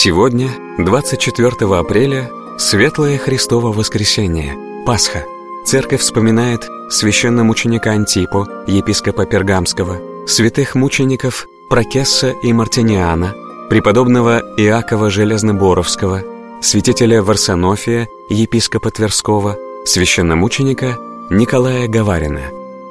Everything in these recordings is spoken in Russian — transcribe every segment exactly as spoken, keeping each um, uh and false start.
Сегодня, двадцать четвёртого апреля, Светлое Христово Воскресение, Пасха. Церковь вспоминает священномученика Антипу, епископа Пергамского, святых мучеников Прокесса и Мартиниана, преподобного Иакова Железноборовского, святителя Варсонофия, епископа Тверского, священномученика Николая Гаварина.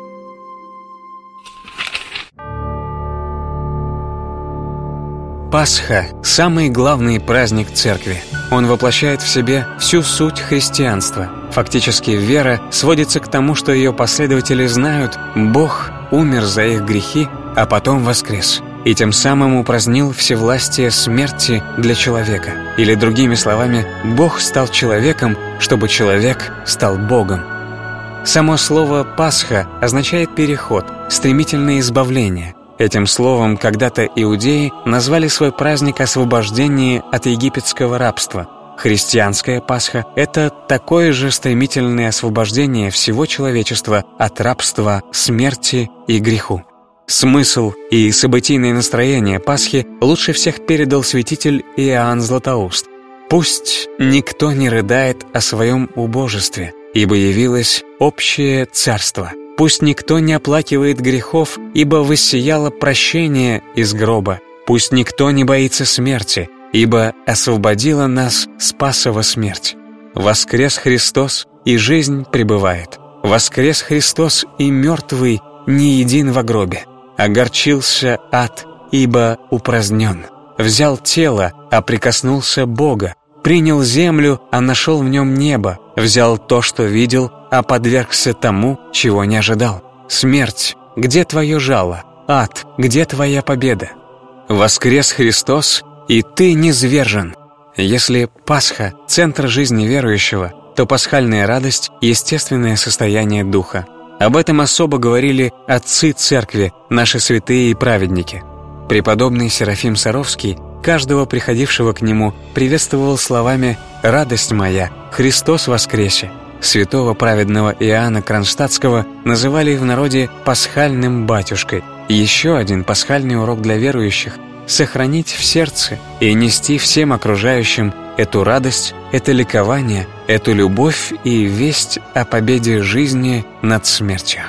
Пасха – самый главный праздник Церкви. Он воплощает в себе всю суть христианства. Фактически вера сводится к тому, что ее последователи знают, Бог умер за их грехи, а потом воскрес, и тем самым упразднил всевластие смерти для человека. Или другими словами, Бог стал человеком, чтобы человек стал Богом. Само слово «Пасха» означает переход, стремительное избавление. Этим словом когда-то иудеи назвали свой праздник освобождения от египетского рабства. Христианская Пасха – это такое же стремительное освобождение всего человечества от рабства, смерти и греху. Смысл и событийное настроение Пасхи лучше всех передал святитель Иоанн Златоуст. «Пусть никто не рыдает о своем убожестве, ибо явилось общее царство. Пусть никто не оплакивает грехов, ибо воссияло прощение из гроба. Пусть никто не боится смерти, ибо освободила нас Спасова смерть. Воскрес Христос, и жизнь пребывает. Воскрес Христос, и мертвый не един во гробе. Огорчился ад, ибо упразднен. Взял тело, а прикоснулся Бога. Принял землю, а нашел в нем небо. Взял то, что видел, а подвергся тому, чего не ожидал. Смерть, где твое жало? Ад, где твоя победа? Воскрес Христос, и ты низвержен». Если Пасха – центр жизни верующего, то пасхальная радость – естественное состояние духа. Об этом особо говорили отцы Церкви, наши святые и праведники. Преподобный Серафим Саровский каждого приходившего к нему приветствовал словами «Радость моя, Христос воскресе». Святого праведного Иоанна Кронштадтского называли в народе «пасхальным батюшкой». Еще один пасхальный урок для верующих – сохранить в сердце и нести всем окружающим эту радость, это ликование, эту любовь и весть о победе жизни над смертью.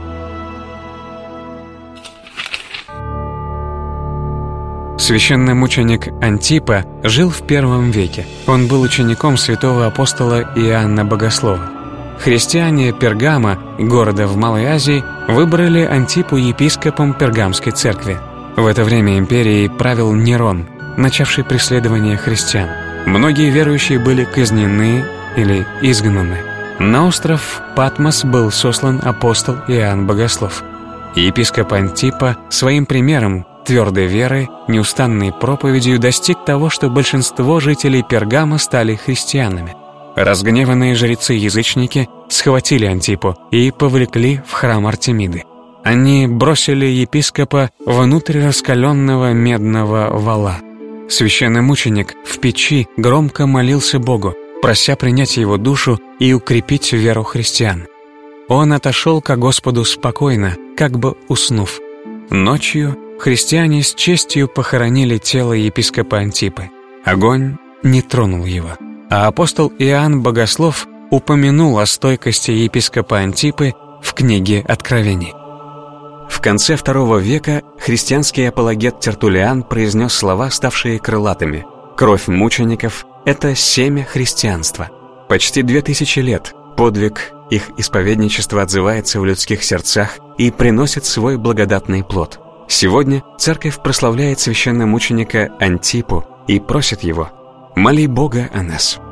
Священномученик Антипа жил в первом веке. Он был учеником святого апостола Иоанна Богослова. Христиане Пергама, города в Малой Азии, выбрали Антипу епископом Пергамской церкви. В это время империей правил Нерон, начавший преследование христиан. Многие верующие были казнены или изгнаны. На остров Патмос был сослан апостол Иоанн Богослов. Епископ Антипа своим примером, твердой верой, неустанной проповедью достиг того, что большинство жителей Пергама стали христианами. Разгневанные жрецы-язычники схватили Антипу и повлекли в храм Артемиды. Они бросили епископа внутрь раскаленного медного вала. Священномученик в печи громко молился Богу, прося принять его душу и укрепить веру христиан. Он отошел ко Господу спокойно, как бы уснув. Ночью христиане с честью похоронили тело епископа Антипы. Огонь не тронул его. А апостол Иоанн Богослов упомянул о стойкости епископа Антипы в книге Откровений. В конце второго века христианский апологет Тертуллиан произнес слова, ставшие крылатыми. «Кровь мучеников – это семя христианства». Почти две тысячи лет подвиг их исповедничества отзывается в людских сердцах и приносит свой благодатный плод. Сегодня церковь прославляет священномученика Антипу и просит его: «Моли Бога о нас».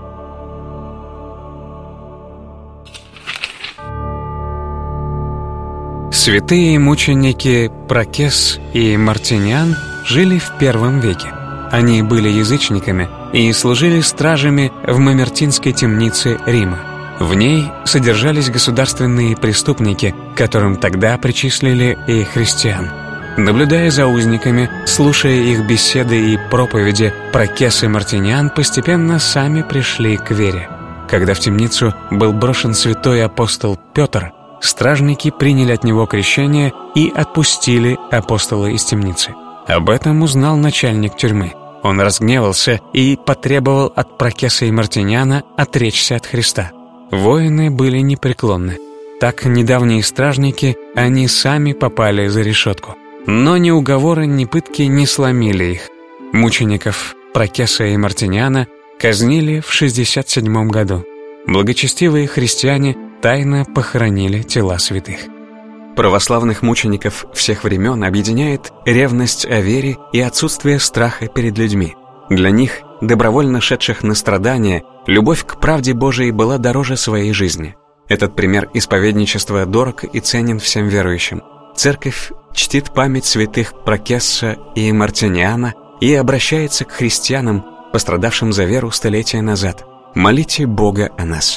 Святые мученики Прокесс и Мартиниан жили в первом веке. Они были язычниками и служили стражами в Мамертинской темнице Рима. В ней содержались государственные преступники, которым тогда причислили и христиан. Наблюдая за узниками, слушая их беседы и проповеди, Прокесс и Мартиниан постепенно сами пришли к вере. Когда в темницу был брошен святой апостол Петр, стражники приняли от него крещение и отпустили апостола из темницы. Об этом узнал начальник тюрьмы. Он разгневался и потребовал от Прокесса и Мартиниана отречься от Христа. Воины были непреклонны. Так недавние стражники, они сами попали за решетку. Но ни уговоры, ни пытки не сломили их. Мучеников Прокесса и Мартиниана казнили в шестьдесят седьмом году. Благочестивые христиане тайно похоронили тела святых. Православных мучеников всех времен объединяет ревность о вере и отсутствие страха перед людьми. Для них, добровольно шедших на страдания, любовь к правде Божией была дороже своей жизни. Этот пример исповедничества дорог и ценен всем верующим. Церковь чтит память святых Прокесса и Мартиниана и обращается к христианам, пострадавшим за веру столетия назад. Молите Бога о нас.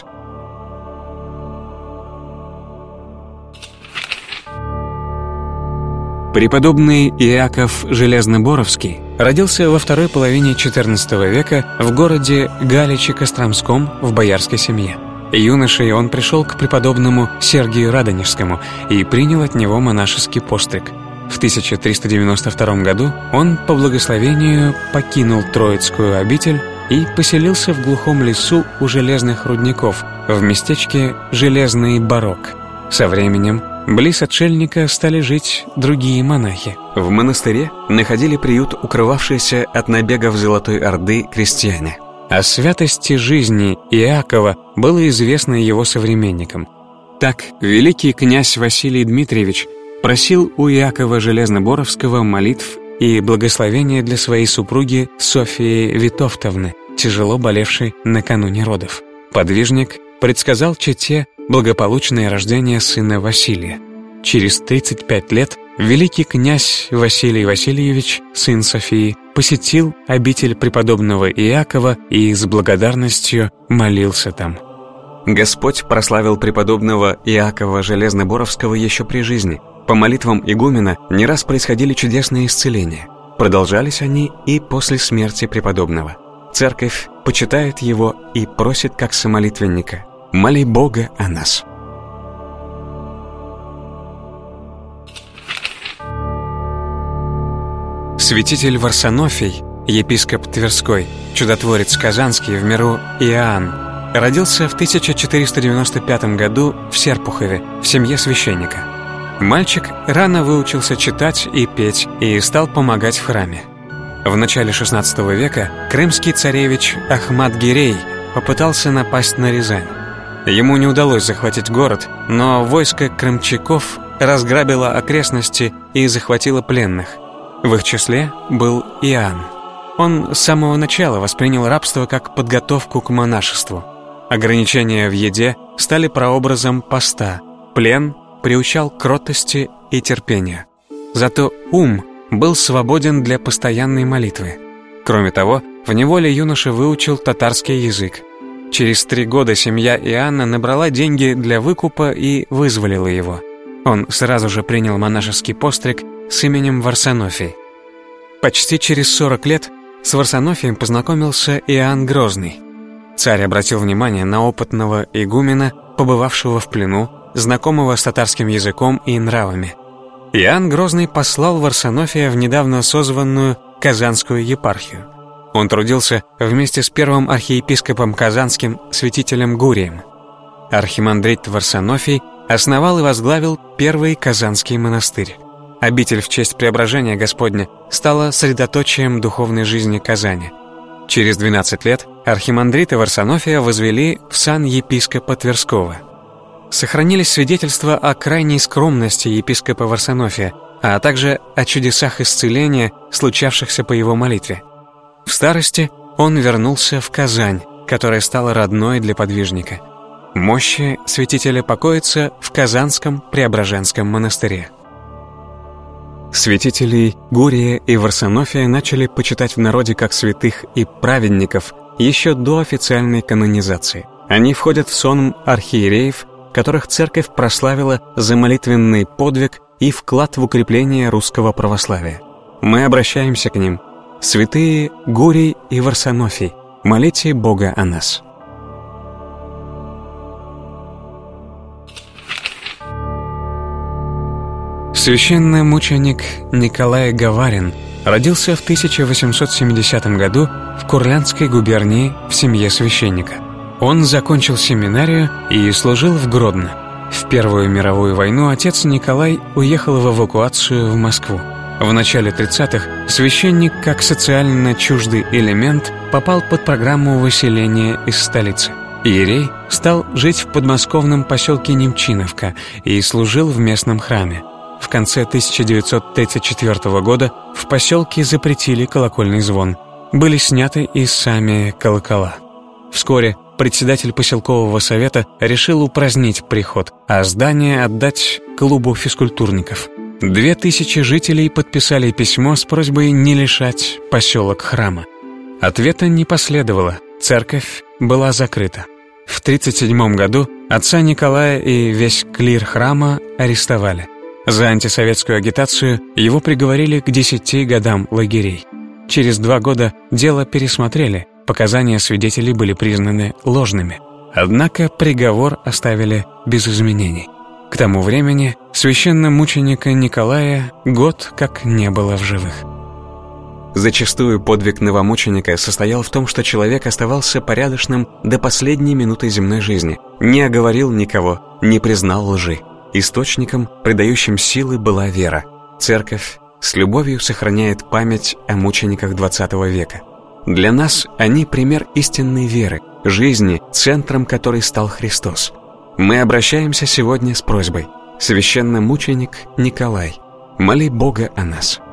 Преподобный Иаков Железноборовский родился во второй половине четырнадцатого века в городе Галиче-Костромском в боярской семье. Юношей он пришел к преподобному Сергию Радонежскому и принял от него монашеский постриг. В тысяча триста девяносто втором году он по благословению покинул Троицкую обитель и поселился в глухом лесу у железных рудников в местечке Железный Барок. Со временем близ отшельника стали жить другие монахи. В монастыре находили приют укрывавшиеся от набегов Золотой Орды крестьяне. О святости жизни Иакова было известно его современникам. Так, великий князь Василий Дмитриевич просил у Иакова Железноборовского молитв и благословения для своей супруги Софии Витовтовны, тяжело болевшей накануне родов. Подвижник предсказал чете благополучное рождение сына Василия. Через тридцать пять лет великий князь Василий Васильевич, сын Софии, посетил обитель преподобного Иакова и с благодарностью молился там. Господь прославил преподобного Иакова Железноборовского еще при жизни. По молитвам игумена не раз происходили чудесные исцеления. Продолжались они и после смерти преподобного. Церковь почитает его и просит как самолитвенника: «Моли Бога о нас». Святитель Варсонофий, епископ Тверской, чудотворец Казанский в миру Иоанн, родился в тысяча четыреста девяносто пятом году в Серпухове в семье священника. Мальчик рано выучился читать и петь и стал помогать в храме. В начале шестнадцатого века крымский царевич Ахмат Гирей попытался напасть на Рязань. Ему не удалось захватить город, но войско крымчаков разграбило окрестности и захватило пленных. В их числе был Иоанн. Он с самого начала воспринял рабство как подготовку к монашеству. Ограничения в еде стали прообразом поста, плен приучал к кротости и терпению. Зато ум был свободен для постоянной молитвы. Кроме того, в неволе юноша выучил татарский язык. Через три года семья Иоанна набрала деньги для выкупа и вызволила его. Он сразу же принял монашеский постриг с именем Варсонофий. Почти через сорок лет с Варсонофием познакомился Иоанн Грозный. Царь обратил внимание на опытного игумена, побывавшего в плену, знакомого с татарским языком и нравами. Иоанн Грозный послал Варсонофия в недавно созванную Казанскую епархию. Он трудился вместе с первым архиепископом Казанским святителем Гурием. Архимандрит Варсонофий основал и возглавил первый Казанский монастырь. Обитель в честь Преображения Господня стала средоточием духовной жизни Казани. Через двенадцать лет архимандрита Варсонофия возвели в сан епископа Тверского. Сохранились свидетельства о крайней скромности епископа Варсонофия, а также о чудесах исцеления, случавшихся по его молитве. В старости он вернулся в Казань, которая стала родной для подвижника. Мощи святителя покоятся в Казанском Преображенском монастыре. Святителей Гурия и Варсонофия начали почитать в народе как святых и праведников еще до официальной канонизации. Они входят в сон архиереев, которых церковь прославила за молитвенный подвиг и вклад в укрепление русского православия. Мы обращаемся к ним: святые Гурий и Варсонофий, молите Бога о нас. Священномученик Николай Гаварин Родился в тысяча восемьсот семидесятом году в Курляндской губернии в семье священника. Он закончил семинарию и служил в Гродно. В Первую мировую войну отец Николай уехал в эвакуацию в Москву. В начале тридцатых священник, как социально чуждый элемент, попал под программу выселения из столицы. Иерей стал жить в подмосковном поселке Немчиновка и служил в местном храме. В конце тысяча девятьсот тридцать четвёртого года в поселке запретили колокольный звон. Были сняты и сами колокола. Вскоре председатель поселкового совета решил упразднить приход, а здание отдать клубу физкультурников. Две тысячи жителей подписали письмо с просьбой не лишать поселок храма. Ответа не последовало, церковь была закрыта. В тридцать седьмом году отца Николая и весь клир храма арестовали. За антисоветскую агитацию его приговорили к десяти годам лагерей. Через два года дело пересмотрели, показания свидетелей были признаны ложными. Однако приговор оставили без изменений. К тому времени священномученика Николая год как не было в живых. Зачастую подвиг новомученика состоял в том, что человек оставался порядочным до последней минуты земной жизни, не оговорил никого, не признал лжи. Источником, придающим силы, была вера. Церковь с любовью сохраняет память о мучениках двадцатого века. Для нас они пример истинной веры, жизни, центром которой стал Христос. Мы обращаемся сегодня с просьбой: священномученик Николай, моли Бога о нас.